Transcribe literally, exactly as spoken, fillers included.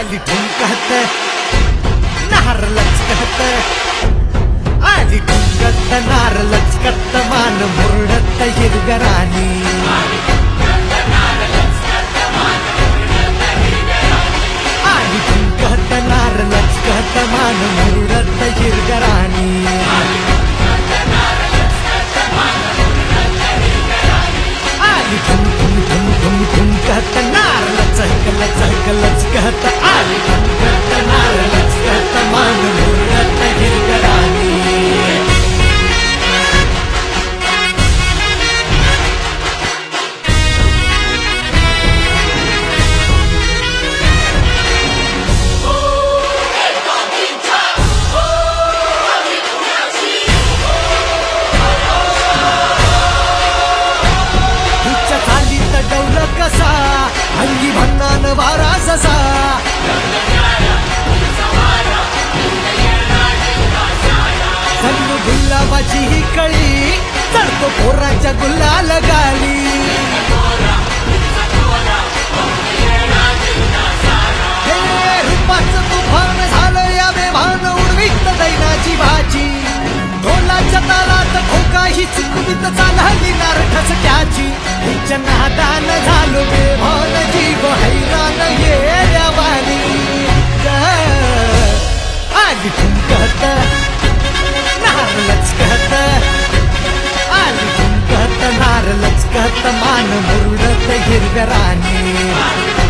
आली ठुमकत नार लचकत आली ठुमकत नार लचकत मान मुरडत हिरव्या रानी आली ठुमकत नार लचकत मान मुरडत हिरव्या रानी आली ठुम ठुम ठुम ठुम ठुमकत नार लचक लचक लचकत आली ठुमकत नार लचकत मान मुरडत हिरव्या रानी कसा अंगी भन्नान वारा जसा संग गुलाबाची ही कळी चढतो पोराच्या गुलाल गाली हे रूपाचं तुफान झालं या बेभान उडवीत दैनाची भाजी ढोलाच्या तालात ठोका ही चुकवीत चालली नार ठसक्याची हिच्या नादान झालो बेभान जीव हैरान येड्यावानी आली ठुमकत नार लचकत आली ठुमकत नार लचकत मान मुरडत हिरव्या रानी